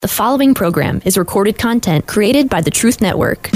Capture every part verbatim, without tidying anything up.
The following program is recorded content created by the Truth Network.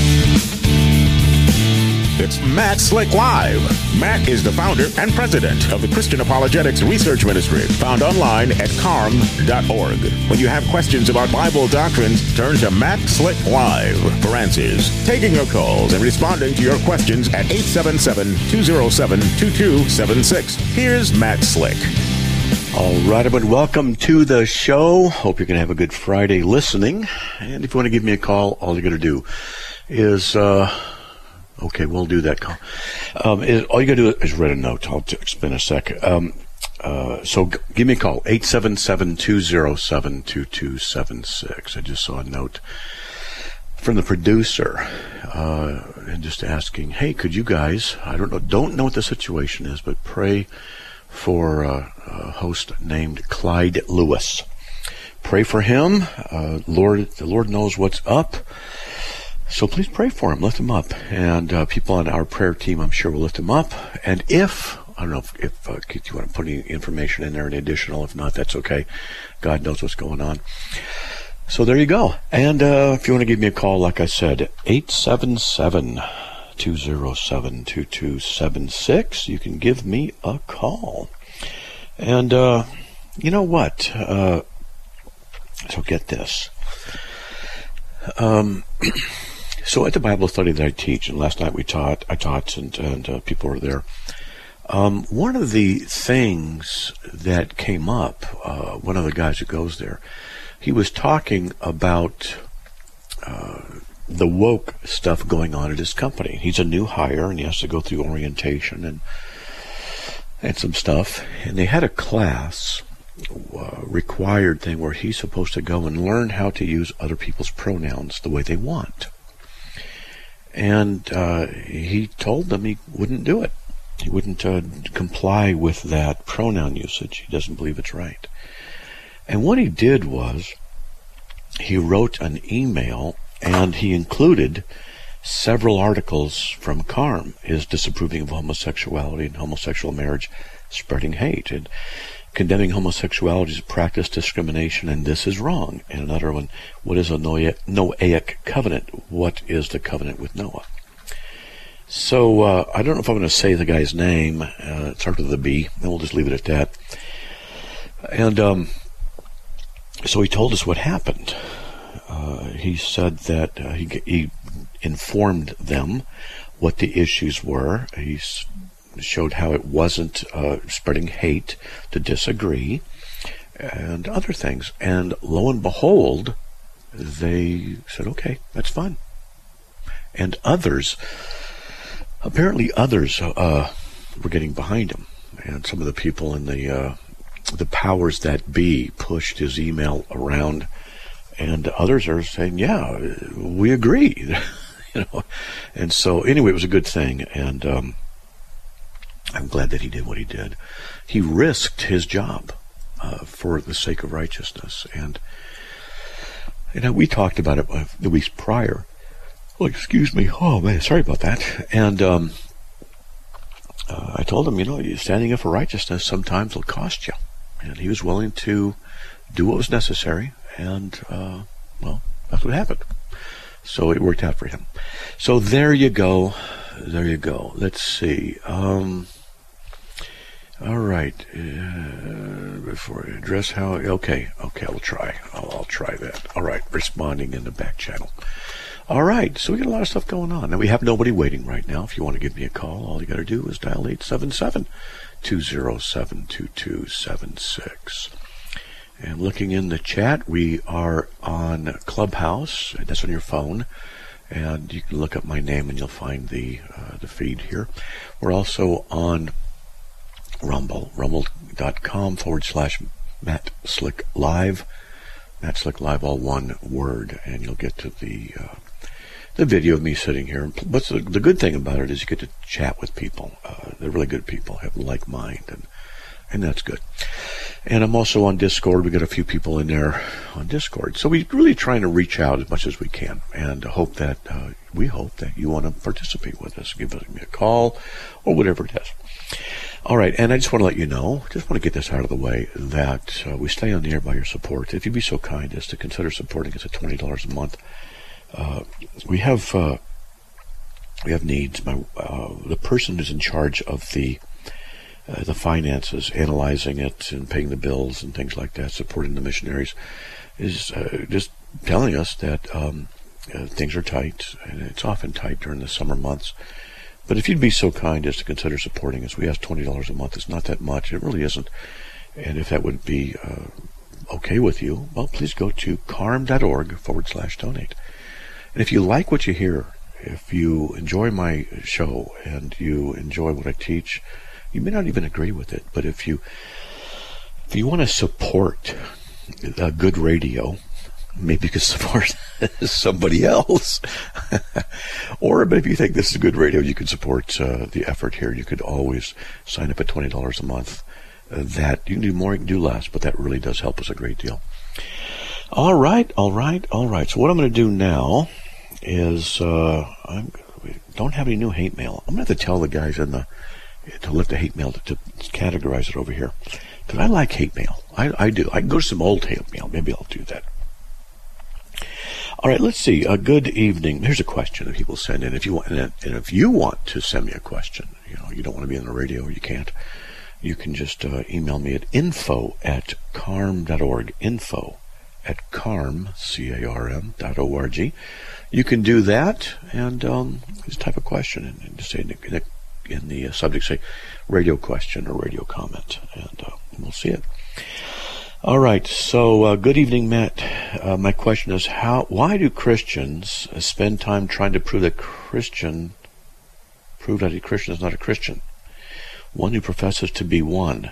It's Matt Slick Live. Matt is the founder and president of the Christian Apologetics Research Ministry, found online at carm dot org. When you have questions about Bible doctrines, turn to Matt Slick Live for answers. Taking your calls and responding to your questions at eight seven seven, two oh seven, two two seven six. Here's Matt Slick. All right, everyone, welcome to the show. Hope you're going to have a good Friday listening. And if you want to give me a call, all you got to do is... uh Okay, we'll do that call. Um, is, all you got to do is write a note. I'll t- spin a sec. Um, uh, so g- give me a call, eight seven seven, two oh seven, two two seven six. I just saw a note from the producer uh, and just asking, hey, could you guys, I don't know, don't know what the situation is, but pray for uh, a host named Clyde Lewis. Pray for him. Uh, Lord, the Lord knows what's up. So please pray for him, lift him up. And uh, people on our prayer team, I'm sure, will lift him up. And if, I don't know if, if uh, Keith, you want to put any information in there, any additional, if not, that's okay. God knows what's going on. So there you go. And uh, if you want to give me a call, like I said, eight seven seven, two oh seven, two two seven six, you can give me a call. And uh, you know what? Uh, so get this. Um... So at the Bible study that I teach, and last night we taught, I taught, and, and uh, people were there. Um, one of the things that came up, uh, one of the guys who goes there, he was talking about uh, the woke stuff going on at his company. He's a new hire, and he has to go through orientation and and some stuff. And they had a class, uh, required thing, where he's supposed to go and learn how to use other people's pronouns the way they want. And uh, he told them he wouldn't do it. He wouldn't uh, comply with that pronoun usage. He doesn't believe it's right. And what he did was he wrote an email, and he included several articles from Carm, his disapproving of homosexuality and homosexual marriage, spreading hate, and condemning homosexuality as practice discrimination, and this is wrong. And another one, what is a Noahic covenant? What is the covenant with Noah? So uh, I don't know if I'm going to say the guy's name. Uh, it starts with a B, and we'll just leave it at that. And um, so he told us what happened. Uh, he said that uh, he, he informed them what the issues were. He's showed how it wasn't uh, spreading hate, to disagree, and other things. And lo and behold, they said, okay, that's fine. And others, apparently others uh, were getting behind him. And some of the people in the uh, the powers that be pushed his email around. And others are saying, yeah, we agree. you know. And so anyway, it was a good thing. And um, I'm glad that he did what he did. He risked his job uh, for the sake of righteousness. And, you know, we talked about it the weeks prior. Oh, excuse me. Oh, man, sorry about that. And um, uh, I told him, you know, standing up for righteousness sometimes will cost you. And he was willing to do what was necessary. And, uh, well, that's what happened. So it worked out for him. So there you go. There you go. Let's see. Um, all right. Uh, before I address how... Okay. Okay, I'll try. I'll, I'll try that. All right. Responding in the back channel. All right. So we got a lot of stuff going on. Now, we have nobody waiting right now. If you want to give me a call, all you got to do is dial eight seven seven, two oh seven, two two seven six. And looking in the chat, we are on Clubhouse. That's on your phone. And you can look up my name and you'll find the uh, the feed here. We're also on Rumble, rumble.com forward slash Matt Slick Live. Matt Slick Live, all one word. And you'll get to the uh, the video of me sitting here. But the, the good thing about it is you get to chat with people. Uh, they're really good people, have a like mind, and and that's good. And I'm also on Discord. We got a few people in there on Discord. So we're really trying to reach out as much as we can, and hope that uh, we hope that you want to participate with us. Give us a call or whatever it is. All right, and I just want to let you know, just want to get this out of the way, that uh, we stay on the air by your support. If you'd be so kind as to consider supporting us at twenty dollars a month, uh, we have uh, we have needs. My, uh, the person who's in charge of the uh, the finances, analyzing it and paying the bills and things like that, supporting the missionaries, is uh, just telling us that um, uh, things are tight, and it's often tight during the summer months. But if you'd be so kind as to consider supporting us, we ask twenty dollars a month. It's not that much. It really isn't. And if that would be uh, okay with you, well, please go to carm.org forward slash donate. And if you like what you hear, if you enjoy my show and you enjoy what I teach, you may not even agree with it, but if you if you want to support a good radio, maybe you could support somebody else. Or but if you think this is good radio, you could support uh, the effort here. You could always sign up at twenty dollars a month. Uh, that you can do more, you can do less, but that really does help us a great deal. All right, all right, all right. So what I'm going to do now is uh, I don't have any new hate mail. I'm going to have to tell the guys in the to lift the hate mail to, to categorize it over here, because I like hate mail. I, I do. I can go to some old hate mail. Maybe I'll do that. All right, let's see. Uh, good evening. Here's a question that people send in. If you want, and if you want to send me a question, you know, you don't want to be on the radio, or you can't, you can just uh, email me at info at carm.org. Info at carm, C A R M, dot O R G. You can do that and um, just type a question and, and just say in the, in the, in the uh, subject, say radio question or radio comment, and uh, we'll see it. All right, so uh, good evening, Matt. Uh, my question is, how? Why do Christians spend time trying to prove that Christian, prove that a Christian is not a Christian, one who professes to be one?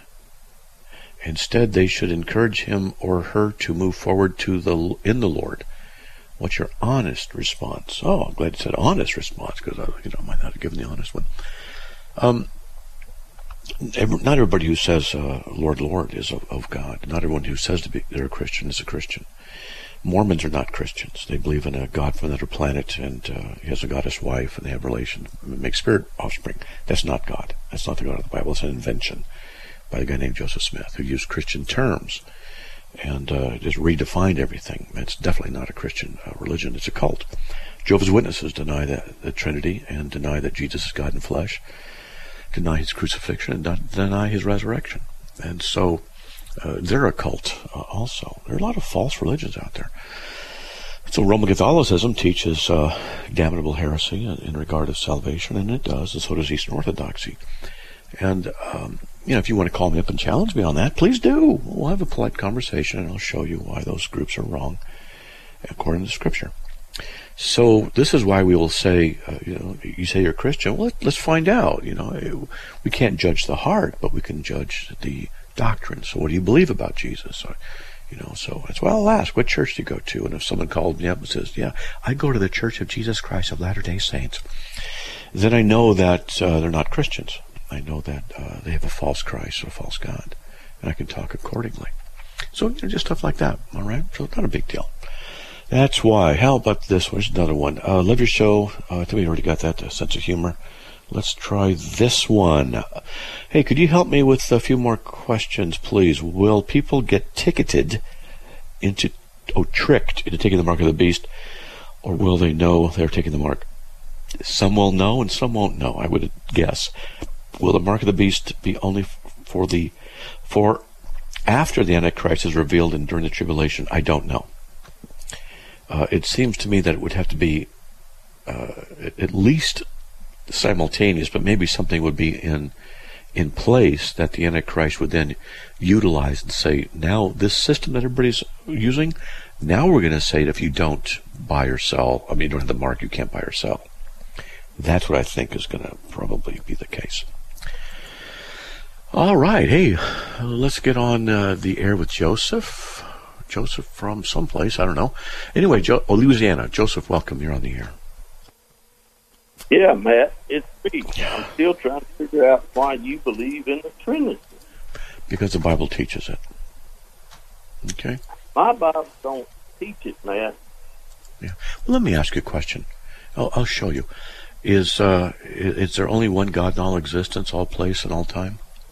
Instead, they should encourage him or her to move forward to the in the Lord. What's your honest response? Oh, I'm glad you said honest response, because I, you know, I might not have given the honest one. Um. Every, not everybody who says uh, Lord, Lord is of, of God. Not everyone who says to be they're a Christian is a Christian. Mormons are not Christians. They believe in a God from another planet, and uh, he has a goddess wife, and they have relations, make spirit offspring. That's not God. That's not the God of the Bible. It's an invention by a guy named Joseph Smith, who used Christian terms and uh, just redefined everything. It's definitely not a Christian uh, religion. It's a cult. Jehovah's Witnesses deny that, the Trinity, and deny that Jesus is God in flesh, deny his crucifixion, and deny his resurrection. And so uh, they're a cult uh, also. There are a lot of false religions out there. So Roman Catholicism teaches uh, damnable heresy in, in regard to salvation, and it does, and so does Eastern Orthodoxy. And, um, you know, if you want to call me up and challenge me on that, please do. We'll have a polite conversation, and I'll show you why those groups are wrong according to Scripture. So this is why we will say, uh, you know, you say you're a Christian. Well, let, let's find out. You know, it, we can't judge the heart, but we can judge the doctrine. So what do you believe about Jesus? Or, you know, so that's why I'll ask, what church do you go to? And if someone called me up and says, yeah, I go to the Church of Jesus Christ of Latter-day Saints, then I know that uh, they're not Christians. I know that uh, they have a false Christ or a false God, and I can talk accordingly. So, you know, just stuff like that. All right, so it's not a big deal. That's why. How about this one? Here's another one. Uh, love your show. Uh, I think we already got that uh, sense of humor. Let's try this one. Hey, could you help me with a few more questions, please? Will people get ticketed into, oh, tricked into taking the mark of the beast, or will they know they're taking the mark? Some will know and some won't know, I would guess. Will the mark of the beast be only for the, for after the Antichrist is revealed and during the tribulation? I don't know. Uh, it seems to me that it would have to be uh, at least simultaneous, but maybe something would be in in place that the Antichrist would then utilize and say, now this system that everybody's using, now we're going to say that if you don't buy or sell, I mean, you don't have the mark, you can't buy or sell. That's what I think is going to probably be the case. All right, hey, let's get on uh, the air with Joseph. Joseph from someplace, I don't know. Anyway, jo- oh, Louisiana. Joseph, welcome. You're on the air. Yeah, Matt, it's me. I'm still trying to figure out why you believe in the Trinity. Because the Bible teaches it. Okay? My Bible don't teach it, Matt. Yeah. Well, let me ask you a question. I'll, I'll show you. Is uh, is there only one God in all existence, all place, and all time?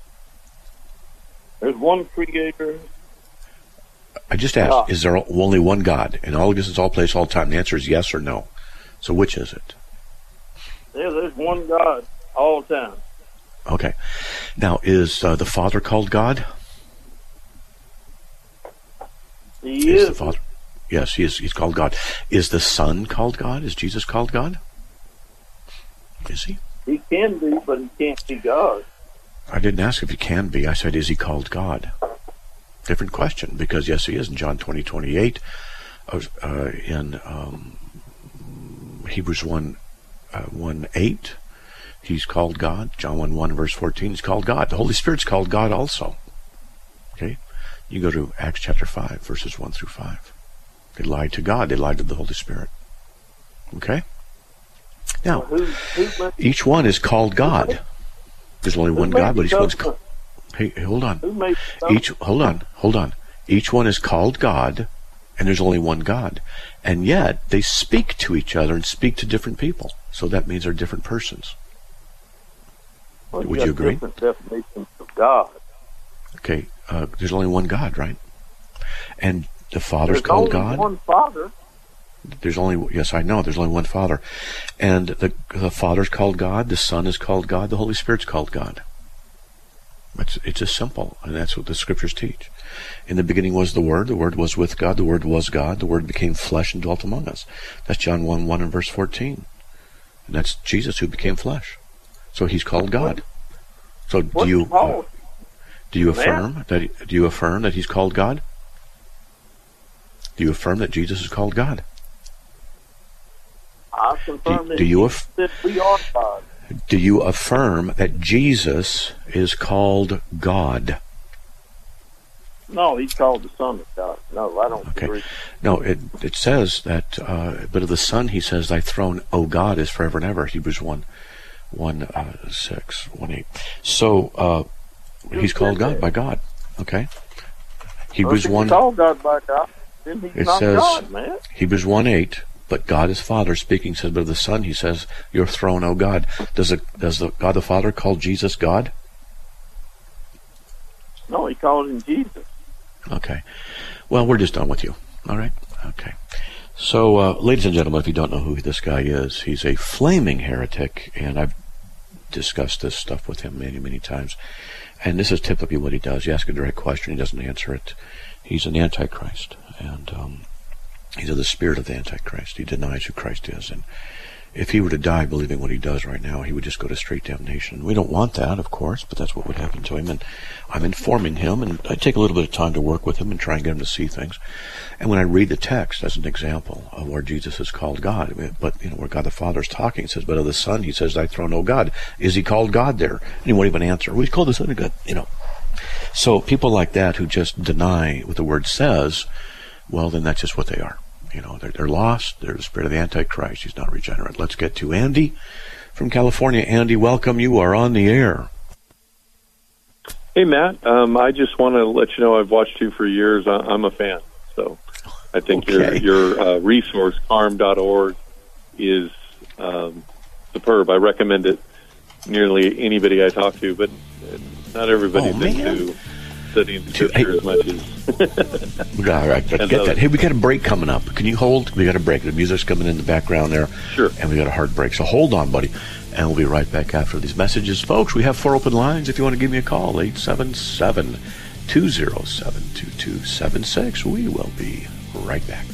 There's one creator. I just asked, God. Is there only one God? And all existence, all place, all time. The answer is yes or no. So which is it? Yeah, there's one God all the time. Okay. Now, is uh, the Father called God? He is. is. The Father? Yes, he is. He's called God. Is the Son called God? Is Jesus called God? Is he? He can be, but he can't be God. I didn't ask if he can be. I said, is he called God? Different question, because yes, he is in John twenty, twenty-eight, uh, in um, Hebrews one, uh, one, eight, he's called God. John one, one, verse fourteen, he's called God. The Holy Spirit's called God also. Okay? You go to Acts chapter five, verses one through five. They lied to God. They lied to the Holy Spirit. Okay? Now, who, who each one is called God. There's only one God, but each one's called... Hey, hold on. Each, hold on, hold on. Each one is called God, and there's only one God. And yet, they speak to each other and speak to different people. So that means they're different persons. Well, Would you agree? Different definitions of God. Okay, uh, there's only one God, right? And the Father's there's called only God. One Father. There's only, yes, I know, there's only one Father. And the, the Father's called God, the Son is called God, the Holy Spirit's called God. It's, it's just simple, and that's what the Scriptures teach. In the beginning was the Word, the Word was with God, the Word was God, the Word became flesh and dwelt among us. That's John one, one and verse fourteen. And that's Jesus who became flesh. So he's called God. So do you uh, do you affirm that he, do you affirm that he's called God? Do you affirm that Jesus is called God? I confirm that do you aff- we are God. Do you affirm that Jesus is called God? No, he's called the Son of God. No, I don't okay. agree. No, it it says that, uh, but of the Son, he says, thy throne, O God, is forever and ever. Hebrews one, one, uh, six, one, eight. So, uh, he's called God by God. Okay? Hebrews well, one. He's called God by God. Then he's it not says, God, man. Hebrews one, eight. But God is Father speaking, says, but of the Son, he says, your throne, O God. Does the, does the God the Father call Jesus God? No, he called him Jesus. Okay. Well, we're just done with you. All right? Okay. So, uh, ladies and gentlemen, if you don't know who this guy is, he's a flaming heretic, and I've discussed this stuff with him many, many times. And this is typically what he does. You ask a direct question, he doesn't answer it. He's an antichrist, and um, he's of the spirit of the Antichrist. He denies who Christ is. And if he were to die believing what he does right now, he would just go to straight damnation. We don't want that, of course, but that's what would happen to him. And I'm informing him, and I take a little bit of time to work with him and try and get him to see things. And when I read the text as an example of where Jesus is called God, but, you know, where God the Father is talking, it says, but of the Son, he says, thy throne, O God. Is he called God there? And he won't even answer. Well, he's called the Son of God, you know. So people like that who just deny what the Word says, well, then that's just what they are. You know, they're, they're lost. They're the spirit of the Antichrist. He's not regenerate. Let's get to Andy from California. Andy, welcome. You are on the air. Hey, Matt. Um, I just want to let you know I've watched you for years. I, I'm a fan. So I think okay. your, your uh, resource, carm dot org, is um, superb. I recommend it nearly anybody I talk to, but not everybody's oh, into studying scripture as much as... All right, get that. Hey, we got a break coming up. Can you hold? We got a break. The music's coming in the background there. Sure. And we got a hard break. So hold on, buddy. And we'll be right back after these messages. Folks, we have four open lines if you want to give me a call. eight seven seven, two zero seven, two two seven six. We will be right back.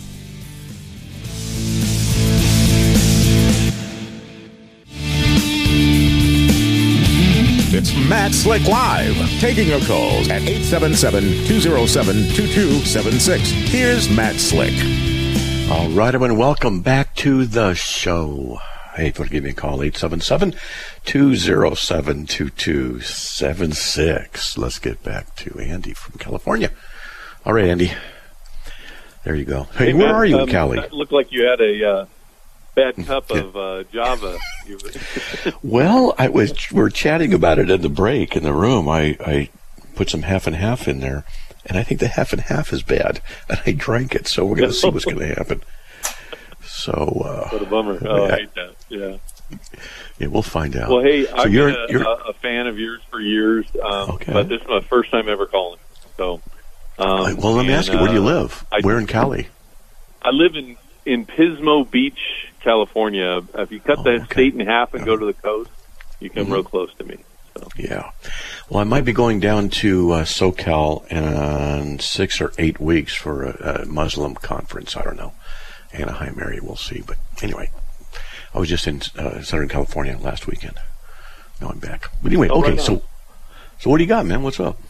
It's Matt Slick Live, taking your calls at eight seven seven, two zero seven, two two seven six. Here's Matt Slick. All right, everyone, welcome back to the show. Hey, if you want to give me a call, eight seven seven, two zero seven, two two seven six. Let's get back to Andy from California. All right, Andy. There you go. Hey, hey where Matt, are you um, in Cali? It looked like you had a uh, bad cup of uh, Java. Well, I was we were chatting about it in the break in the room. I, I put some half and half in there, and I think the half and half is bad, and I drank it, so we're going to see what's going to happen. So uh, what a bummer. Oh, yeah. I hate that. Yeah. Yeah, we'll find out. Well, hey, so I've you're, been a, you're, a, a fan of yours for years, um, okay. but this is my first time ever calling. So, um, well, let me and, ask you, where do you uh, live? I, Where in Cali? I live in, in Pismo Beach, California. If you cut Oh, the okay. state in half and go to the coast, you come Mm-hmm. real close to me. So. Yeah. Well, I might be going down to uh, SoCal in six or eight weeks for a, a Muslim conference. I don't know. Anaheim area, we'll see. But anyway, I was just in uh, Southern California last weekend. Now I'm back. But anyway, Oh, okay, right so so what do you got, man? What's up?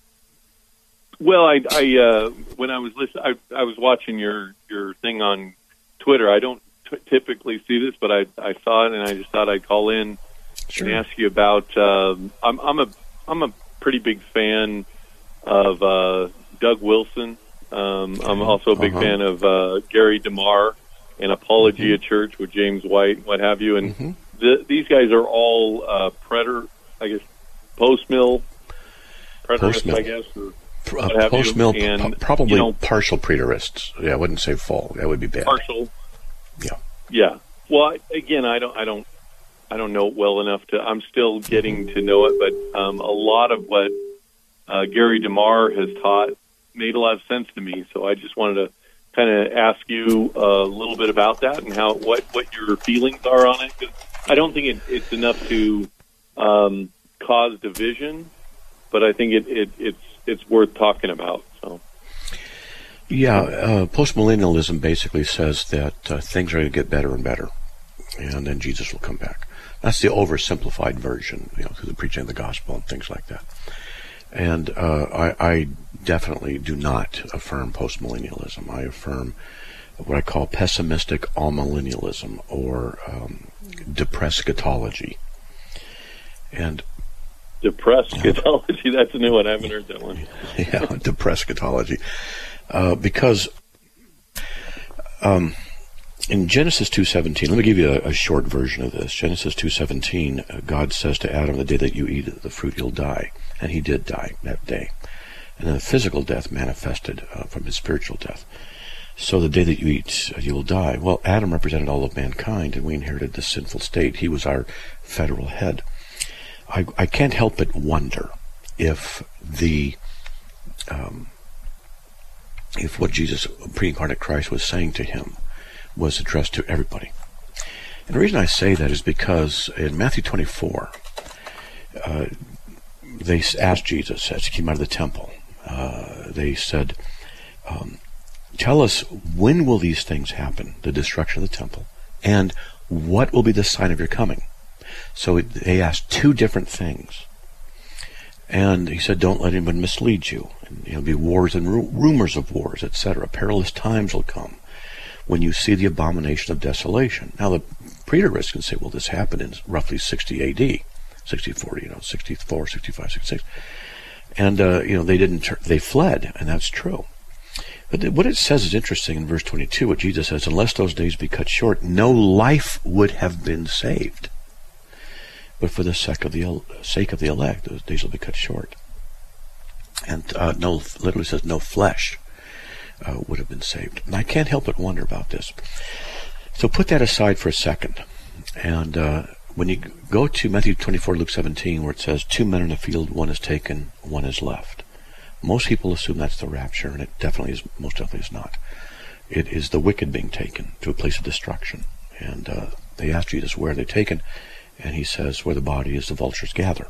Well, I, I uh, when I was listening, I, I was watching your, your thing on Twitter. I don't t- typically see this, but I, I saw it and I just thought I'd call in Sure. and ask you about. Um, I'm, I'm a I'm a pretty big fan of uh, Doug Wilson. Um, I'm also a big Uh-huh. fan of uh, Gary DeMar and Apologia Mm-hmm. Church with James White, what have you. And Mhm. the, these guys are all uh, predator, I guess, post-mill preterists, Post-mill. I guess. Or, Uh, what have you, Post-mill, and, p- probably you know, partial preterists. Yeah, I wouldn't say full. That would be bad. partial. Yeah. Yeah. Well, I- again, I don't, I don't, I don't know it well enough to. I'm still getting to know it, but um, a lot of what uh, Gary DeMar has taught made a lot of sense to me. So I just wanted to kind of ask you a little bit about that and how what what your feelings are on it. 'Cause I don't think it, it's enough to um, cause division, but I think it, it it's it's worth talking about. So. Yeah, uh, postmillennialism basically says that uh, things are going to get better and better, and then Jesus will come back. That's the oversimplified version, you know, through the preaching of the gospel and things like that. And uh, I, I definitely do not affirm postmillennialism. I affirm what I call pessimistic amillennialism, or um, depressed eschatology. And Depressed eschatology, that's a new one. I haven't heard that one. yeah, depressed eschatology. Uh, because um, in Genesis two seventeen, let me give you a, a short version of this. Genesis two seventeen, uh, God says to Adam, the day that you eat of the fruit, you'll die. And he did die that day. And then the physical death manifested uh, from his spiritual death. So the day that you eat, uh, you will die. Well, Adam represented all of mankind, and we inherited the sinful state. He was our federal head. I, I can't help but wonder if the um, if what Jesus, pre-incarnate Christ, was saying to him was addressed to everybody. And the reason I say that is because in Matthew twenty-four, uh, they asked Jesus as he came out of the temple, uh, they said, um, tell us, when will these things happen, the destruction of the temple, and what will be the sign of your coming? So they asked two different things. And he said, don't let anyone mislead you. And there'll be wars and ru- rumors of wars, et cetera. Perilous times will come when you see the abomination of desolation. Now, the preterists can say, well, this happened in roughly sixty A D, sixty-four, you know, sixty-four, sixty-five, sixty-six. And, uh, you know, they didn't, tur- they fled, and that's true. But what it says is interesting in verse twenty-two, what Jesus says, unless those days be cut short, no life would have been saved. But for the sake of the sake of the elect, those days will be cut short. And uh, no, literally says no flesh uh, would have been saved. And I can't help but wonder about this. So put that aside for a second. And uh, when you go to Matthew twenty-four, Luke seventeen, where it says, two men in a field, one is taken, one is left. Most people assume that's the rapture, and it definitely is, most definitely is not. It is the wicked being taken to a place of destruction. And uh, they ask Jesus, where are they taken? And he says, where the body is, the vultures gather.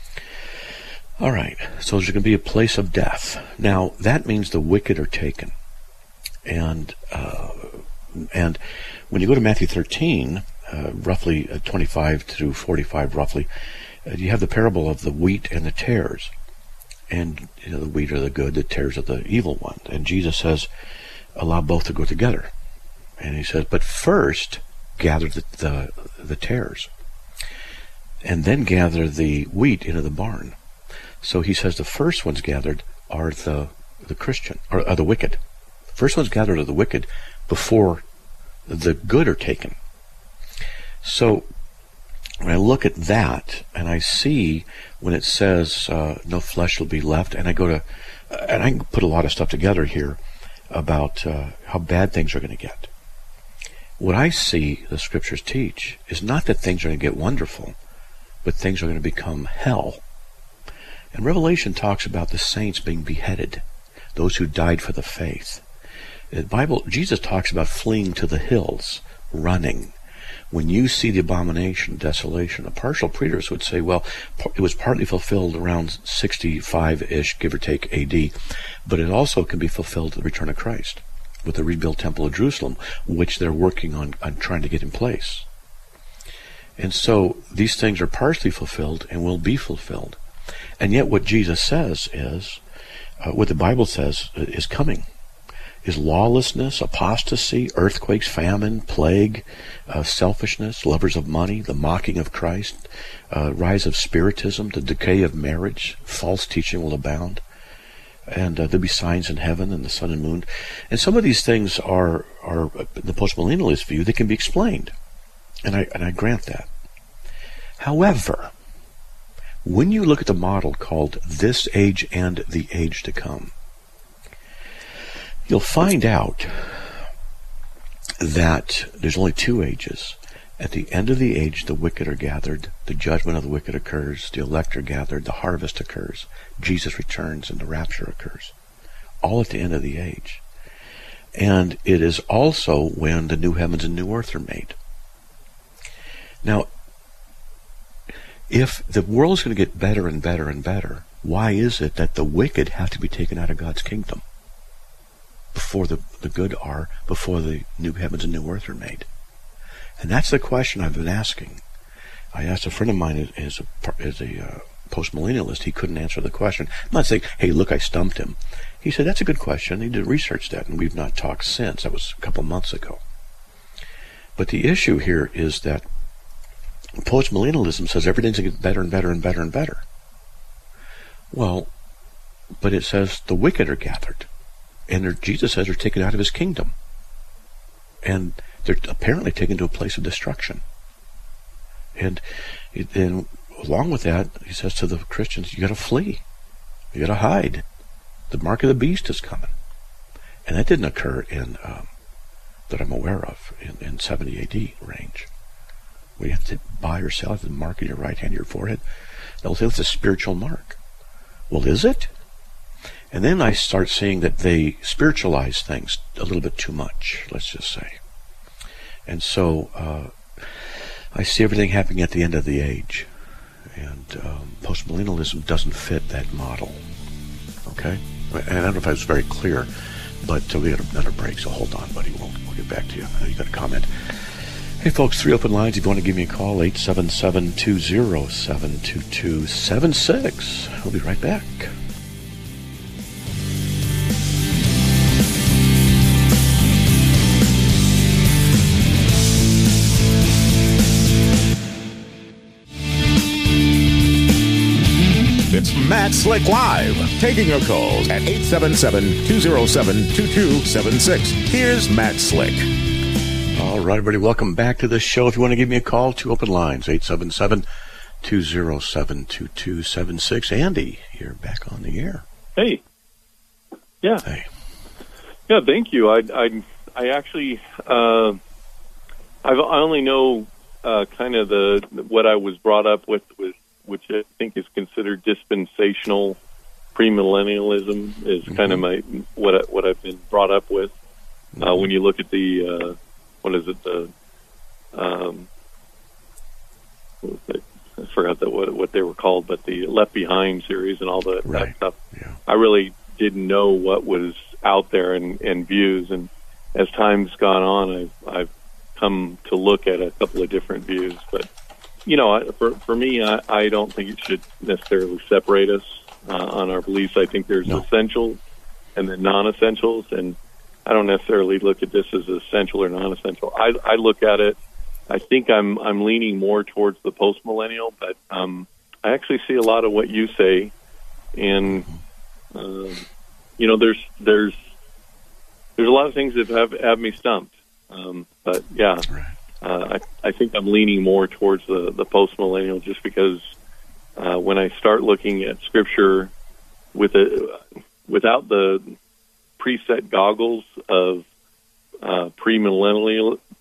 All right, so there's going to be a place of death. Now, that means the wicked are taken. And uh, and when you go to Matthew thirteen, uh, roughly uh, twenty-five through forty-five, roughly, uh, you have the parable of the wheat and the tares. And you know, the wheat are the good, the tares are the evil one. And Jesus says, allow both to go together. And he says, but first, gather the, the, the tares. And then gather the wheat into the barn. So he says the first ones gathered are the the Christian, or are the wicked. The first ones gathered are the wicked before the good are taken. So when I look at that, and I see when it says uh, no flesh will be left, and I go to, uh, and I can put a lot of stuff together here about uh, how bad things are going to get. what I see the scriptures teach is not that things are going to get wonderful, but things are going to become hell. And Revelation talks about the saints being beheaded, those who died for the faith. The Bible, Jesus talks about fleeing to the hills, running. When you see the abomination, desolation, a partial preterist would say, well, it was partly fulfilled around sixty-five-ish, give or take, A D, but it also can be fulfilled at the return of Christ with the rebuilt Temple of Jerusalem, which they're working on, on trying to get in place. And so these things are partially fulfilled and will be fulfilled. And yet what Jesus says is, uh, what the Bible says is coming, is lawlessness, apostasy, earthquakes, famine, plague, uh, selfishness, lovers of money, the mocking of Christ, uh, rise of spiritism, the decay of marriage, false teaching will abound, and uh, there'll be signs in heaven and the sun and moon. And some of these things are, are the postmillennialist view, they can be explained, and I, and I grant that. However, when you look at the model called This Age and the Age to Come, you'll find out that there's only two ages. At the end of the age, the wicked are gathered, the judgment of the wicked occurs, the elect are gathered, the harvest occurs, Jesus returns, and the rapture occurs. All at the end of the age. And it is also when the new heavens and new earth are made. Now, if the world is going to get better and better and better, why is it that the wicked have to be taken out of God's kingdom before the, the good are, before the new heavens and new earth are made? And that's the question I've been asking. I asked a friend of mine as a, as a uh, post-millennialist. He couldn't answer the question. I'm not saying, hey, look, I stumped him. He said, that's a good question. He did research that, and we've not talked since. That was a couple months ago. But the issue here is that postmillennialism says everything's going to get better and better and better and better. Well, but it says the wicked are gathered. And Jesus says they're taken out of his kingdom. And they're apparently taken to a place of destruction. And then along with that, he says to the Christians, you got to flee. You got to hide. The mark of the beast is coming. And that didn't occur in, um, that I'm aware of, in, in seventy A D range. Where you have to buy or sell the mark in your right hand, your forehead. They'll say it's a spiritual mark. Well, is it? And then I start seeing that they spiritualize things a little bit too much, let's just say. And so uh, I see everything happening at the end of the age. And um, postmillennialism doesn't fit that model. Okay? And I don't know if I was very clear, but uh, we got another break, so hold on, buddy. We'll, we'll get back to you. I know you got a comment. Hey folks, three open lines. If you want to give me a call, eight seven seven, two zero seven, two two seven six. We'll be right back. It's Matt Slick Live, taking your calls at eight seven seven, two zero seven, two two seven six. Here's Matt Slick. All right, everybody, welcome back to the show. If you want to give me a call, two open lines, eight seven seven, two zero seven, two two seven six. Andy, you're back on the air. Hey. Yeah. Hey. Yeah, thank you. I I, I actually, uh, I've, I only know uh, kind of the what I was brought up with, with, which I think is considered dispensational premillennialism is mm-hmm. kind of my what I, what I've been brought up with. Mm-hmm. Uh, when you look at the uh, what is it the um, what was it? I forgot the, what what they were called, but the Left Behind series and all the, right. that stuff. Yeah. I really didn't know what was out there in, in views, and as time's gone on, I've I've come to look at a couple of different views, but. You know, for for me, I, I don't think it should necessarily separate us uh, on our beliefs. I think there's no. essentials and then non-essentials, and I don't necessarily look at this as essential or non-essential. I, I look at it. I think I'm I'm leaning more towards the post-millennial, but um, I actually see a lot of what you say, and uh, you know, there's there's there's a lot of things that have have me stumped. Um, but yeah. Right. Uh, I, I think I'm leaning more towards the, the post-millennial just because uh, when I start looking at Scripture with a, without the preset goggles of uh, premillennial,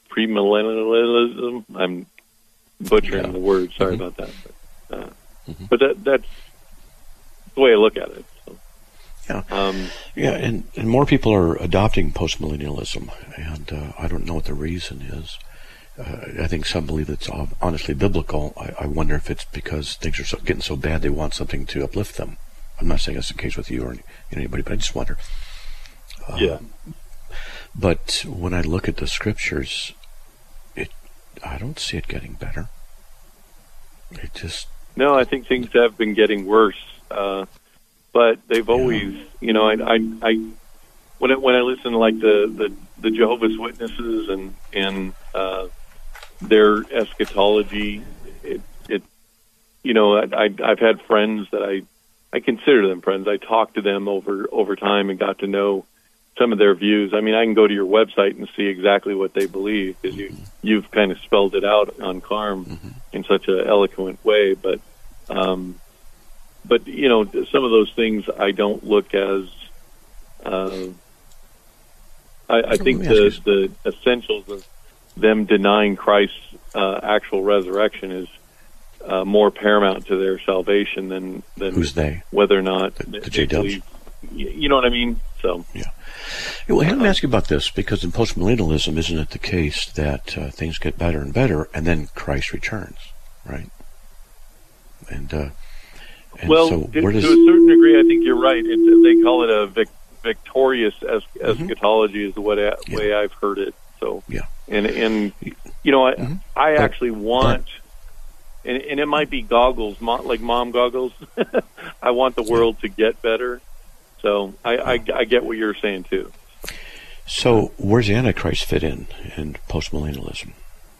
premillennialism. I'm butchering Yeah. the word. Sorry Mm-hmm. about that. But, uh, Mm-hmm. but that, that's the way I look at it. So, Yeah, um, yeah, and, and more people are adopting postmillennialism, and uh, I don't know what the reason is. Uh, I think some believe it's honestly biblical. I, I wonder if it's because things are so, getting so bad they want something to uplift them. I'm not saying that's the case with you or any, anybody, but I just wonder. Uh, yeah. But when I look at the scriptures, it I don't see it getting better. It just No, I think things have been getting worse. Uh, but they've always, you know, I, I, I when I, when I listen to like the, the, the Jehovah's Witnesses and and uh, their eschatology, it, it you know, I, I I've had friends that I I consider them friends. I talked to them over over time and got to know some of their views. I mean, I can go to your website and see exactly what they believe because you you've kind of spelled it out on Carm mm-hmm. in such an eloquent way, but. Um, But, you know, some of those things I don't look as, uh, I, I think the, the essentials of them denying Christ's uh, actual resurrection is uh, more paramount to their salvation than, than Who's they? whether or not The, they, the they J-Dubs? believe. You know what I mean? So yeah. yeah well, let me ask you about this, because in postmillennialism, isn't it the case that uh, things get better and better, and then Christ returns, right? And uh, And well, so to, where does, to a certain degree, I think you're right. It, they call it a vic, victorious es, Mm-hmm. eschatology, is the way, I, Yeah. way I've heard it. So, yeah, and and you know, I Mm-hmm. I But- actually want, and, and it might be goggles, mo, like mom goggles. I want the world to get better. So I, I I get what you're saying too. so where's the Antichrist fit in in postmillennialism?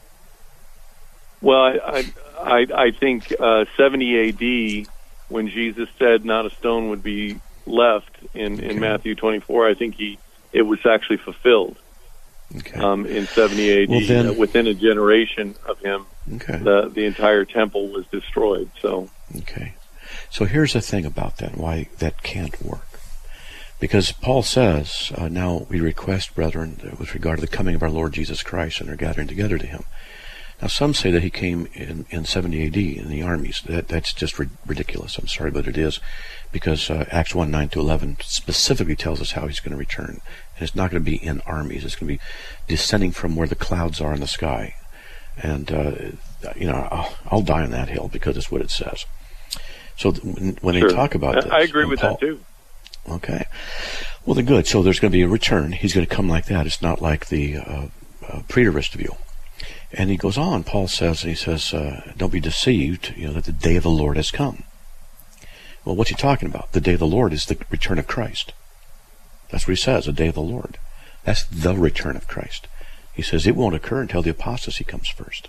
Well, I I I, I think uh, seventy A D, when Jesus said not a stone would be left in, Okay. in Matthew twenty-four, I think he it was actually fulfilled Okay. um, in seventy A D. Well, then- uh, within a generation of him, okay. the the entire temple was destroyed. So Okay. So here's the thing about that, why that can't work. Because Paul says, uh, now we request, brethren, with regard to the coming of our Lord Jesus Christ and our gathering together to him. Now, some say that he came in, in seventy A D in the armies. That That's just ri- ridiculous. I'm sorry, but it is. Because uh, Acts one, nine to eleven specifically tells us how he's going to return. And it's not going to be in armies. It's going to be descending from where the clouds are in the sky. And, uh, you know, I'll, I'll die on that hill because it's what it says. So th- when, when sure. they talk about I, this... I agree and with Paul, that too. Okay. Well, then good. So there's going to be a return. He's going to come like that. It's not like the uh, uh, preterist view. And he goes on, Paul says, he says, uh, don't be deceived, you know, that the day of the Lord has come. Well, what's he talking about? The day of the Lord is the return of Christ. That's what he says, the day of the Lord. That's the return of Christ. He says it won't occur until the apostasy comes first.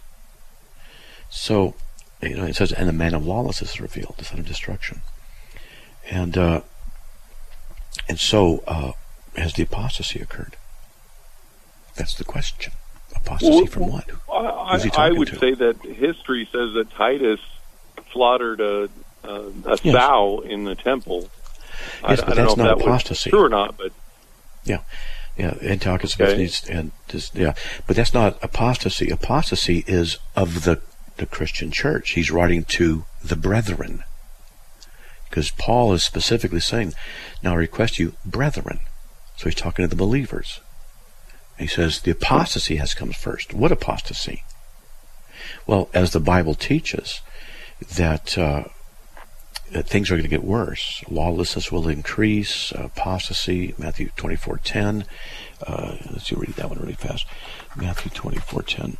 So, you know, it says, and the man of lawlessness is revealed, the son of destruction. And, uh, and so, uh, has the apostasy occurred? That's the question. Apostasy Well, from what? I, Who's he I talking would to? say that history says that Titus slaughtered a a, a Yes. sow in the temple. I, Yes, I but don't that's know not if that apostasy. was true or not, but Yeah, Antiochus Okay. Epiphanes, and this, yeah, but that's not apostasy. Apostasy is of the the Christian church. He's writing to the brethren, because Paul is specifically saying, "Now I request you, brethren." So he's talking to the believers. He says the apostasy has come first. What apostasy? Well, as the Bible teaches, that uh, that things are going to get worse. Lawlessness will increase. Uh, apostasy. Matthew twenty-four ten. Uh, let's see, read that one really fast. Matthew twenty-four ten.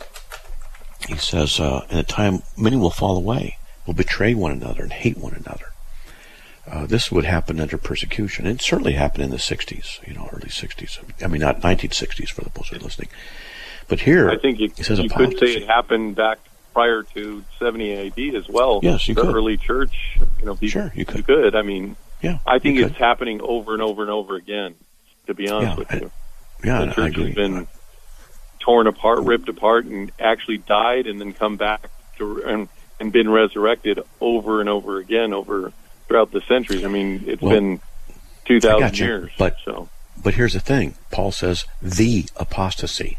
He says, uh, "In a time many will fall away, will betray one another, and hate one another." Uh, this would happen under persecution. It certainly happened in the sixties, you know, early sixties. I mean, not nineteen sixties for the folks who are listening. But here, I think you, it says you could say apostasy. it happened back prior to seventy A D as well. Yes, you the could. early church, you know, people, Sure, you could. You could. I mean, Yeah, I think you it's could. happening over and over and over again. To be honest Yeah, with I- you, Yeah, the I church agree. has been torn apart, ripped apart, and actually died, and then come back to and and been resurrected over and over again over throughout the centuries. I mean, it's Well, been two I got thousand you, years. but- so But here's the thing. Paul says the apostasy.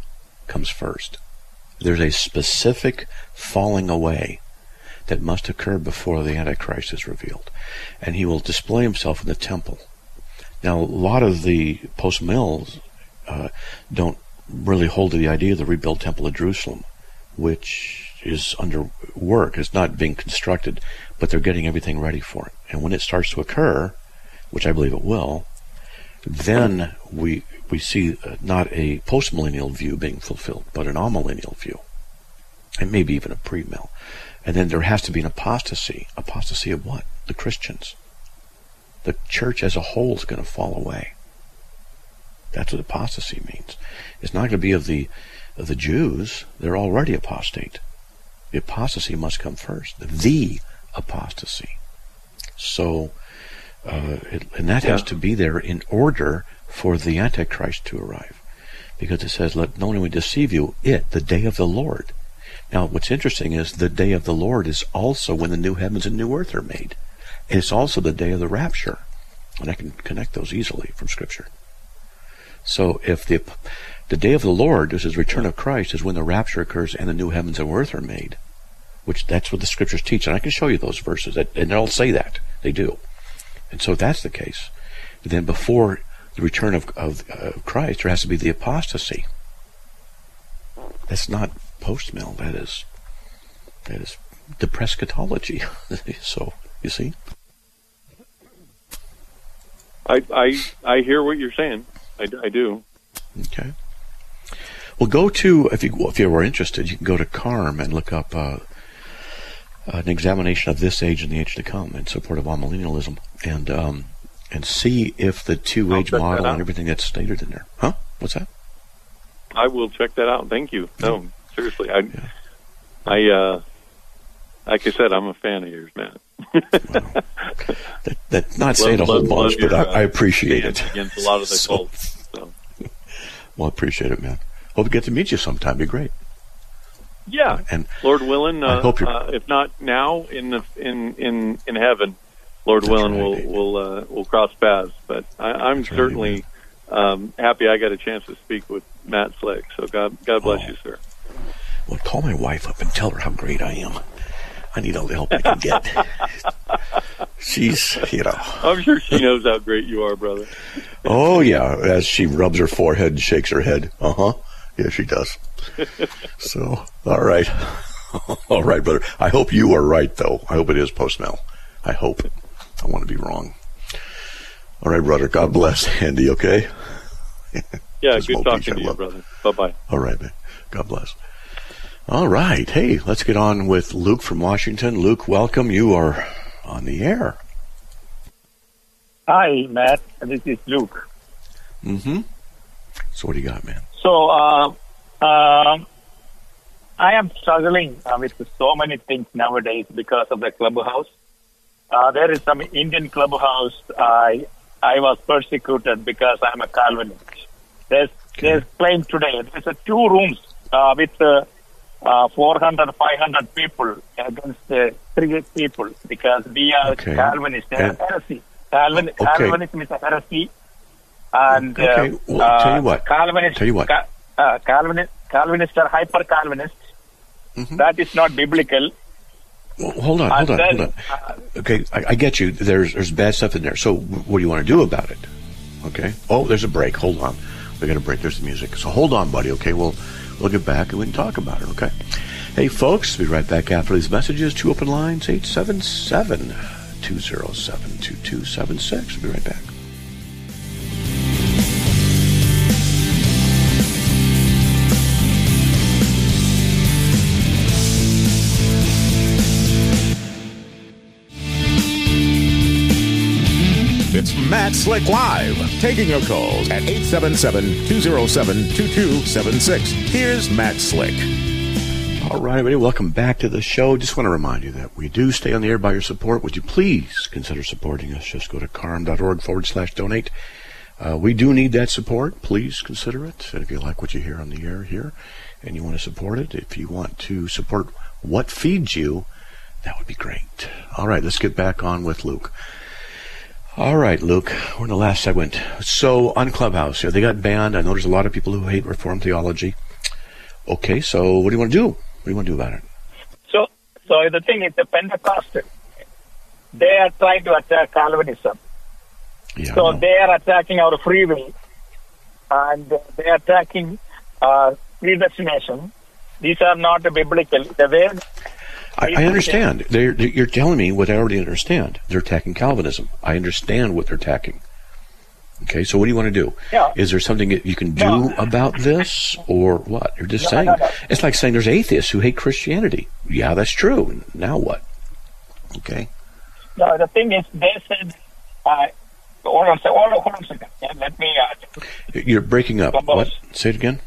comes first. There's a specific falling away that must occur before the Antichrist is revealed. And he will display himself in the temple. Now, a lot of the post-mills uh, don't really hold to the idea of the rebuilt Temple of Jerusalem, which is under work. It's not being constructed, but they're getting everything ready for it. And when it starts to occur, which I believe it will, then we we see uh, not a post-millennial view being fulfilled, but an amillennial view, and maybe even a pre-mill. And then there has to be an apostasy. Apostasy of what? The Christians. The church as a whole is going to fall away. That's what apostasy means. It's not going to be of the of the Jews. They're already apostate. The apostasy must come first. The apostasy. So, uh, it, and that yeah. has to be there in order for the Antichrist to arrive. Because it says, let no one deceive you, it, the day of the Lord. Now, what's interesting is the day of the Lord is also when the new heavens and new earth are made. And it's also the day of the rapture. And I can connect those easily from Scripture. So if the the day of the Lord, this is return of Christ, is when the rapture occurs and the new heavens and earth are made, which that's what the Scriptures teach. And I can show you those verses, that, and they'll say that. They do. And so if that's the case, then before the return of, of uh, Christ, there has to be the apostasy. That's not post-mill. That is, that is the eschatology. So, you see? I, I, I hear what you're saying. I, I do. Okay. Well, go to, if you if you were interested, you can go to Carm and look up uh, an examination of this age and the age to come in support of amillennialism, and um, and see if the two-age model and everything that's stated in there. Huh? What's that? I will check that out. Thank you. No, seriously. I, yeah. I, uh, like I said, I'm a fan of yours, Matt. Well, that, that's not saying love, a whole bunch, but your, I, I appreciate it. Against a lot of the so, cults. So. Well, I appreciate it, man. Hope to get to meet you sometime. It'd be great. Yeah, uh, and Lord willing, uh, I hope you're, uh, if not now, in the in in, in heaven, Lord willing, right, we'll we'll uh, we'll cross paths. But I, I'm that's certainly right, um, happy I got a chance to speak with Matt Slick. So God God bless oh. you, sir. Well, call my wife up and tell her how great I am. I need all the help I can get. She's, you know. I'm sure she knows how great you are, brother. Oh, yeah, as she rubs her forehead and shakes her head. Uh-huh. Yeah, she does. So, all right. All right, brother. I hope you are right, though. I hope it is post-mill. I hope. I want to be wrong. All right, brother. God bless. Andy, okay? Yeah, good talking to you, brother. Bye-bye. All right, man. God bless. All right. Hey, let's get on with Luke from Washington. Luke, welcome. You are on the air. Hi, Matt. This is Luke. Mm-hmm. So what do you got, man? So, uh, uh, I am struggling uh, with so many things nowadays because of the clubhouse. Uh, there is some Indian clubhouse. I I was persecuted because I'm a Calvinist. There's, okay. there's claim today. There's a two rooms uh, with... Uh, Uh, four hundred, five hundred people against uh, three people because we are okay. Calvinist. They're heresy. Calvin, okay. Calvinism is a heresy. And okay. uh, well, uh, tell you what. Calvinist, tell you what. Ca- uh, Calvinist, Calvinists are hyper Calvinist. Mm-hmm. That is not biblical. Well, hold on, hold and on, then, hold on. Uh, okay, I, I get you. There's there's bad stuff in there. So what do you want to do about it? Okay. Oh, there's a break. Hold on. We got a break. There's the music. So hold on, buddy. Okay. Well. We'll get back and we can talk about it, okay? Hey, folks, we'll be right back after these messages. Two open lines, eight seven seven, two zero seven, two two seven six. We'll be right back. It's Matt Slick Live, taking your calls at eight seven seven, two zero seven, two two seven six. Here's Matt Slick. All right, everybody, welcome back to the show. Just want to remind you that we do stay on the air by your support. Would you please consider supporting us? Just go to carm.org forward slash donate. Uh, we do need that support. Please consider it. And if you like what you hear on the air here and you want to support it, if you want to support what feeds you, that would be great. All right, let's get back on with Luke. All right, Luke, we're in the last segment. So, on Clubhouse, yeah, they got banned. I know there's a lot of people who hate Reformed theology. Okay, so what do you want to do? What do you want to do about it? So, so the thing is, the Pentecostal, they are trying to attack Calvinism. Yeah, so they are attacking our free will, and they are attacking uh, predestination. These are not biblical. The way I, I understand. They're, you're telling me what I already understand. They're attacking Calvinism. I understand what they're attacking. Okay, so what do you want to do? Yeah. Is there something that you can do no. about this, or what? You're just no, saying. No, no. It's like saying there's atheists who hate Christianity. Yeah, that's true. Now what? Okay. No, the thing is, they said, uh, hold on, hold on, hold on a second. Yeah, let me... Uh, you're breaking up. Suppose. What? Say it again.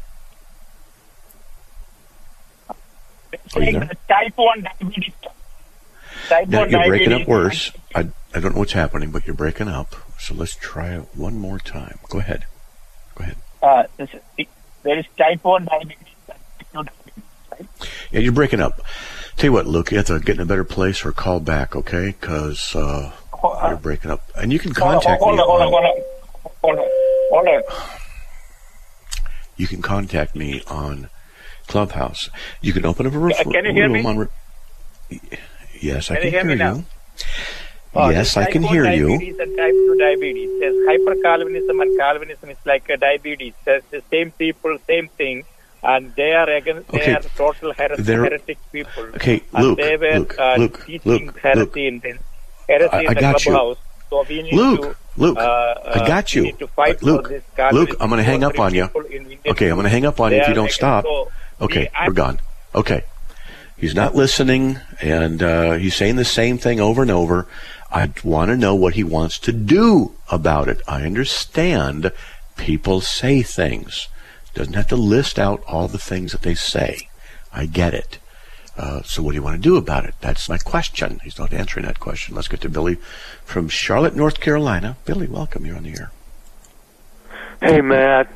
Are you there? Type one diabetes. Type now, one you're diabetes. breaking up worse. I, I don't know what's happening, but you're breaking up. So let's try it one more time. Go ahead. Go ahead. Uh, there is type one diabetes. Right? Yeah, you're breaking up. Tell you what, Luke, you have to get in a better place or call back, okay? Because uh, uh, you're breaking up. And you can contact hold me on, hold on... on, hold on, hold on, hold on. You can contact me on Clubhouse. You can open up a referral Can you hear room me? on... Re- yes, I Can can you hear hear me you. now? Oh, yes, I can hear you. Diabetes and type two diabetes. There's hyper-Calvinism and Calvinism is like a diabetes. There's the same people, same thing, and they are against, they Okay. are total heres- They're- heretic people. Okay, and Luke, they were Luke, uh, Luke, teaching Luke, heresy Luke. in the, heresy I- in I the got you. clubhouse. So we need Luke, to, Luke, uh, uh, I got you. we need to fight Uh, Luke, for this Luke, Calvinism. I'm going to hang up on you. People in India Okay, I'm going to hang up on they you if you are don't against- stop. so Okay, we- we're gone. Okay. He's not listening, and uh, he's saying the same thing over and over. I want to know what he wants to do about it. I understand people say things. Doesn't have to list out all the things that they say. I get it. Uh, so what do you want to do about it? That's my question. He's not answering that question. Let's get to Billy from Charlotte, North Carolina. Billy, welcome. You're on the air. Hey, Matt.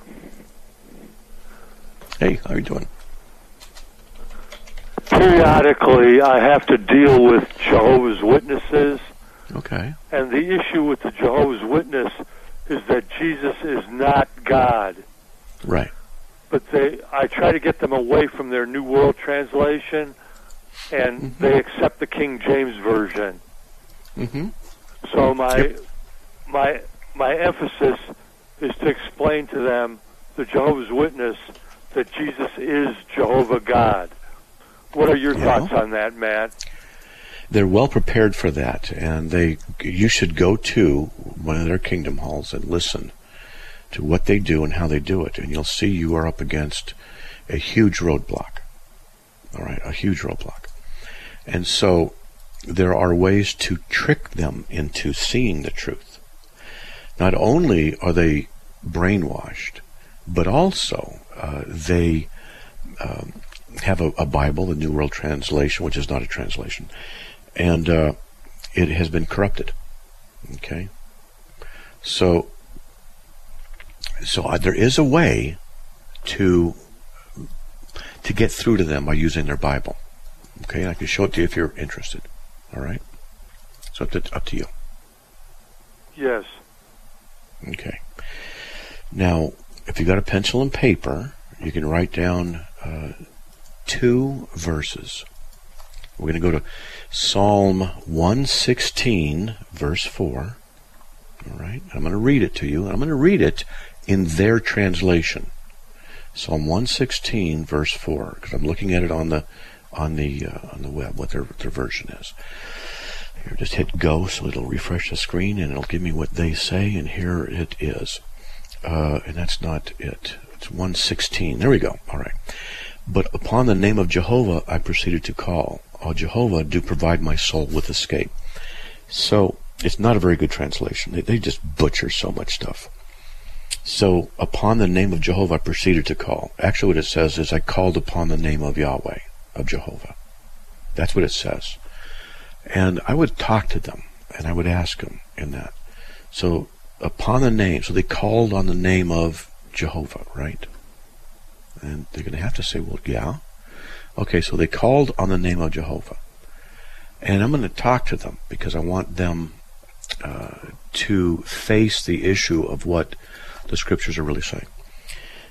Hey, how are you doing? Periodically, I have to deal with Jehovah's Witnesses. Okay. And the issue with the Jehovah's Witness is that Jesus is not God. Right. But they, I try to get them away from their New World Translation, and Mm-hmm. they accept the King James Version. Mm-hmm. So my Yep. my my emphasis is to explain to them, the Jehovah's Witness, that Jesus is Jehovah God. What are your Yeah. thoughts on that, Matt? They're well prepared for that, and they you should go to one of their kingdom halls and listen to what they do and how they do it, and you'll see you are up against a huge roadblock. All right, a huge roadblock. And so there are ways to trick them into seeing the truth. Not only are they brainwashed, but also uh, they um, have a, a Bible, the New World Translation, which is not a translation, and uh, it has been corrupted. Okay, so so uh, there is a way to to get through to them by using their Bible. Okay, and I can show it to you if you're interested. All right, so it's up to you. Yes. Okay. Now, if you got a pencil and paper, you can write down uh, two verses. We're going to go to Psalm one sixteen, verse four. All right. I'm going to read it to you, and I'm going to read it in their translation. Psalm one sixteen, verse four, because I'm looking at it on the on the uh, on the web, what their their version is. Here, just hit go, so it'll refresh the screen, and it'll give me what they say, and here it is. Uh, and that's not it. It's one sixteen. There we go. All right. But upon the name of Jehovah I proceeded to call. Oh, Jehovah, do provide my soul with escape. So it's not a very good translation. They, they just butcher so much stuff. So upon the name of Jehovah I proceeded to call. Actually what it says is I called upon the name of Yahweh, of Jehovah. That's what it says. And I would talk to them, and I would ask them in that. So upon the name, so they called on the name of Jehovah, right? And they're going to have to say, well, yeah. Okay, so they called on the name of Jehovah. And I'm going to talk to them because I want them uh, to face the issue of what the scriptures are really saying.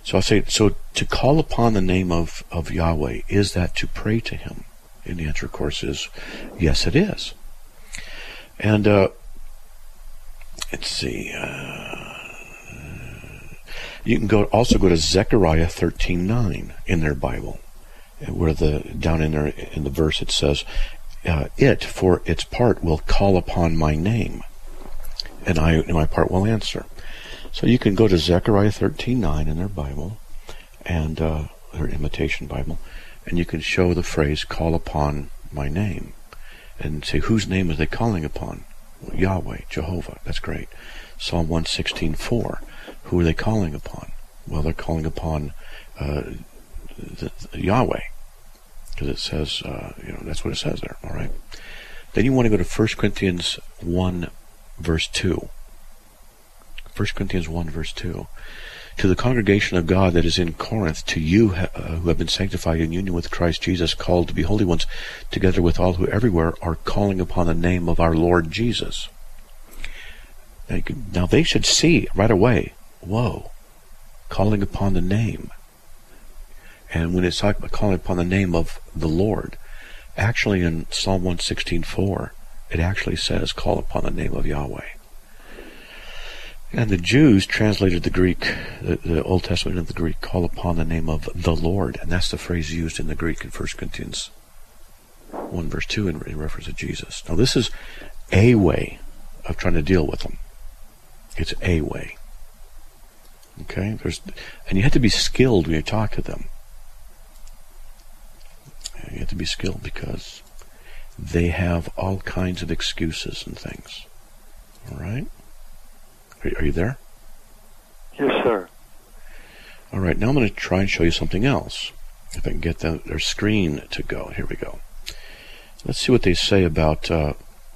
So I say, so to call upon the name of, of Yahweh, is that to pray to him? And the answer, of course, is yes, it is. And uh, let's see. Uh, you can go also go to Zechariah thirteen nine in their Bible, where the down in there in the verse it says, uh, "It for its part will call upon my name, and I and my part will answer." So you can go to Zechariah thirteen nine in their Bible, and uh, their imitation Bible, and you can show the phrase "call upon my name," and say whose name are they calling upon? Well, Yahweh, Jehovah. That's great. Psalm one sixteen four. Who are they calling upon? Well, they're calling upon uh, the, the Yahweh, because it says, uh, you know, that's what it says there. All right. Then you want to go to First Corinthians one, verse two. First Corinthians one, verse two. To the congregation of God that is in Corinth, to you uh, who have been sanctified in union with Christ Jesus, called to be holy ones, together with all who everywhere are calling upon the name of our Lord Jesus. Now, you can, now they should see right away, whoa, calling upon the name. And when it's talking about calling upon the name of the Lord, actually in Psalm one sixteen four, it actually says, call upon the name of Yahweh. And the Jews translated the Greek, the, the Old Testament into the Greek, call upon the name of the Lord. And that's the phrase used in the Greek in First Corinthians one verse two in, in reference to Jesus. Now this is a way of trying to deal with them. It's a way. Okay? There's, and you have to be skilled when you talk to them. You have to be skilled because they have all kinds of excuses and things. All right? Are, are you there? Yes, sir. All right, now I'm going to try and show you something else. If I can get the, their screen to go. Here we go. Let's see what they say about... Uh,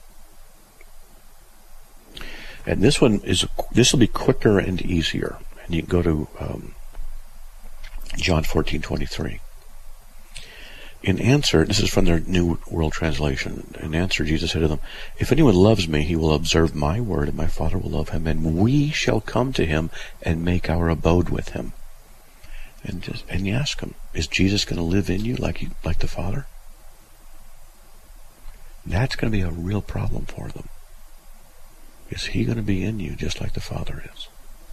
and this one is... This will be quicker and easier. And you can go to um, John fourteen twenty-three. In answer, this is from their New World Translation. In answer, Jesus said to them, if anyone loves me, he will observe my word, and my Father will love him, and we shall come to him and make our abode with him. And just, and you ask him, is Jesus going to live in you like, he, like the Father? That's going to be a real problem for them. Is he going to be in you just like the Father is?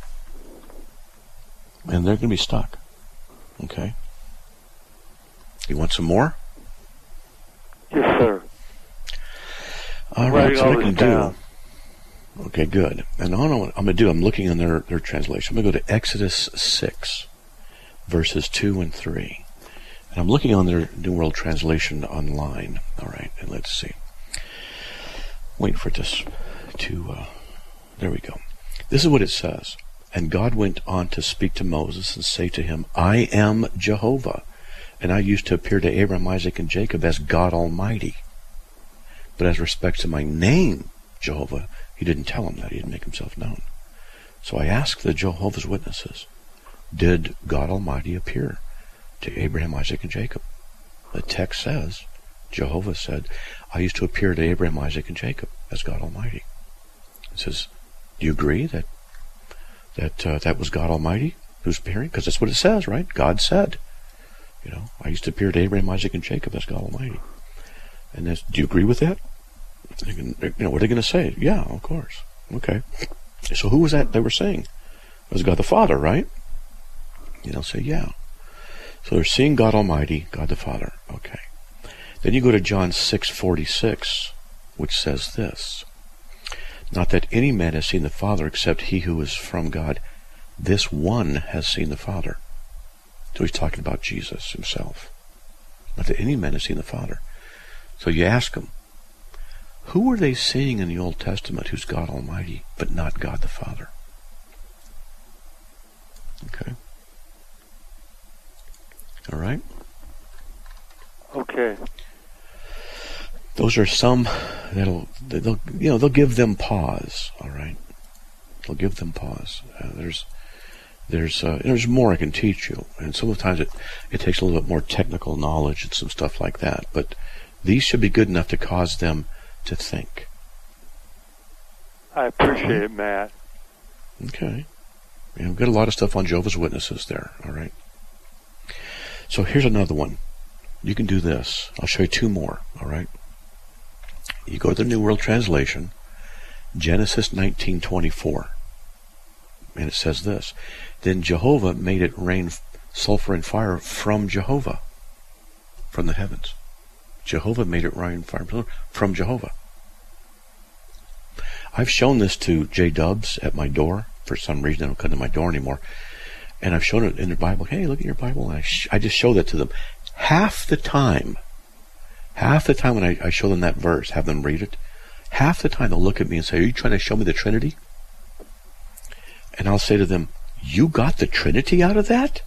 And they're going to be stuck. Okay? You want some more? Yes, sir. All right, so what I can do. Okay, good. And all I'm going to do, I'm looking in their, their translation. I'm going to go to Exodus six, verses two and three. And I'm looking on their New World Translation online. All right, and let's see. Wait for this to, uh, there we go. This is what it says. And God went on to speak to Moses and say to him, I am Jehovah. And I used to appear to Abraham, Isaac, and Jacob as God Almighty. But as respects to my name, Jehovah, he didn't tell him that. He didn't make himself known. So I asked the Jehovah's Witnesses, did God Almighty appear to Abraham, Isaac, and Jacob? The text says, Jehovah said, I used to appear to Abraham, Isaac, and Jacob as God Almighty. It says, do you agree that that uh, that was God Almighty who's appearing? Because that's what it says, right? God said. You know, I used to appear to Abraham, Isaac, and Jacob as God Almighty. And that's, do you agree with that? They can, you know, what are they going to say? Yeah, of course. Okay. So who was that they were saying? It was God the Father, right? You know, say, yeah. So they're seeing God Almighty, God the Father. Okay. Then you go to John six forty-six, which says this. Not that any man has seen the Father except he who is from God. This one has seen the Father. So he's talking about Jesus himself. Not that any man has seen the Father. So you ask him, who are they seeing in the Old Testament who's God Almighty, but not God the Father? Okay. All right? Okay. Those are some that'll, they'll, you know, they'll give them pause. All right? They'll give them pause. Uh, there's There's uh, there's more I can teach you, and sometimes it, it takes a little bit more technical knowledge and some stuff like that, but these should be good enough to cause them to think. I appreciate it, Matt. Okay. You know, we've got a lot of stuff on Jehovah's Witnesses there, all right? So here's another one. You can do this. I'll show you two more, all right? You go to the New World Translation, Genesis nineteen twenty-four, and it says this: Then Jehovah made it rain sulfur and fire from Jehovah, from the heavens. Jehovah made it rain fire from Jehovah. I've shown this to J Dubs at my door. For some reason, they don't come to my door anymore. And I've shown it in the Bible. Hey, look at your Bible. And I, sh- I just show that to them. Half the time, half the time when I, I show them that verse, have them read it, half the time they'll look at me and say, are you trying to show me the Trinity? And I'll say to them, you got the Trinity out of that?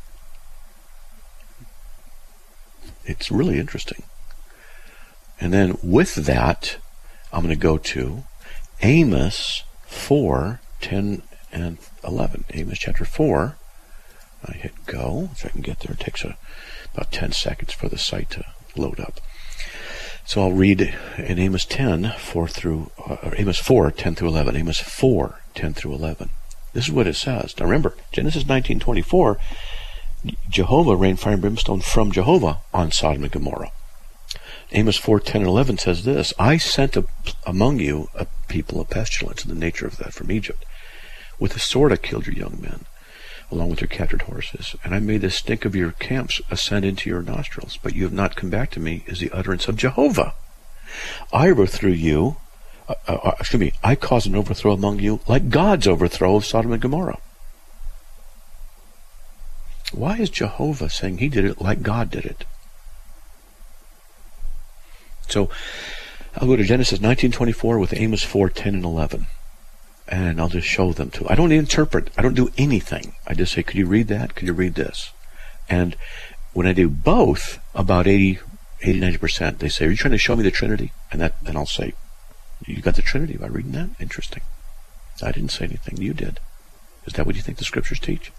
It's really interesting. And then with that, I'm going to go to Amos four, ten, and eleven. Amos chapter four. I hit go. If I can get there, it takes a, about ten seconds for the site to load up. So I'll read in Amos ten, four through, uh, Amos four, ten through eleven. Amos four, ten through eleven. This is what it says. Now remember, Genesis nineteen twenty-four, Jehovah rained fire and brimstone from Jehovah on Sodom and Gomorrah. Amos four, ten, and eleven says this: I sent a, among you a people of pestilence, in the nature of that from Egypt. With a sword I killed your young men, along with your captured horses, and I made the stink of your camps ascend into your nostrils. But you have not come back to me, is the utterance of Jehovah. I overthrew you, uh, uh, excuse me, I caused an overthrow among you, like God's overthrow of Sodom and Gomorrah. Why is Jehovah saying he did it like God did it? So I'll go to Genesis nineteen twenty-four with Amos four, ten, and eleven. And I'll just show them to. I don't interpret. I don't do anything. I just say, could you read that? Could you read this? And when I do both, about eighty, eighty, ninety percent, they say, are you trying to show me the Trinity? And that, then I'll say, you got the Trinity by reading that? Interesting. I didn't say anything. You did. Is that what you think the Scriptures teach?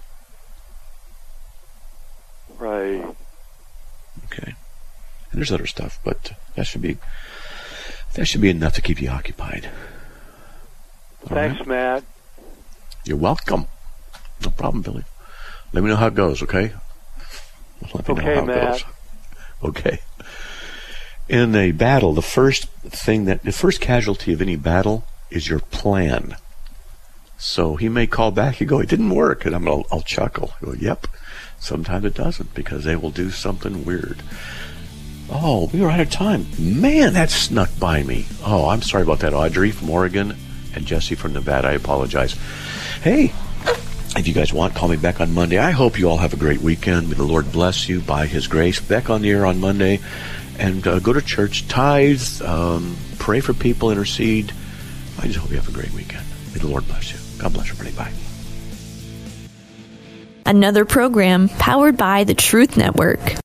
Right. Okay. And there's other stuff, but that should be that should be enough to keep you occupied. All Thanks, right? Matt. You're welcome. No problem, Billy. Let me know how it goes, okay? Let me Okay, know how Matt. it goes. Okay. In a battle, the first thing that the first casualty of any battle is your plan. So he may call back and go, it didn't work, and I'm I'll, I'll chuckle. I go, yep. Sometimes it doesn't, because they will do something weird. Oh, we were out of time. Man, that snuck by me. Oh, I'm sorry about that, Audrey from Oregon and Jesse from Nevada. I apologize. Hey, if you guys want, call me back on Monday. I hope you all have a great weekend. May the Lord bless you by His grace. Back on the air on Monday. And uh, go to church, tithe, um, pray for people, intercede. I just hope you have a great weekend. May the Lord bless you. God bless everybody. Bye. Another program powered by the Truth Network.